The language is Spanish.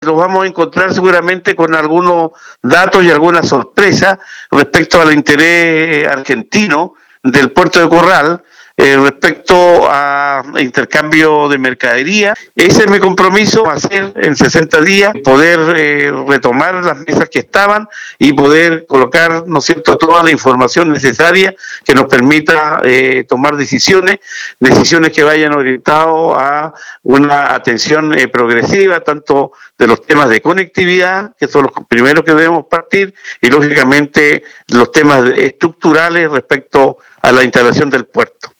Nos vamos a encontrar seguramente con algunos datos y algunas sorpresas respecto al interés argentino del puerto de Corral, respecto a intercambio de mercadería. Ese es mi compromiso, hacer en 60 días, poder retomar las mesas que estaban y poder colocar, ¿no es cierto?, toda la información necesaria que nos permita tomar decisiones que vayan orientadas a una atención progresiva, tanto de los temas de conectividad, que son los primeros que debemos partir, y lógicamente los temas estructurales respecto a la instalación del puerto.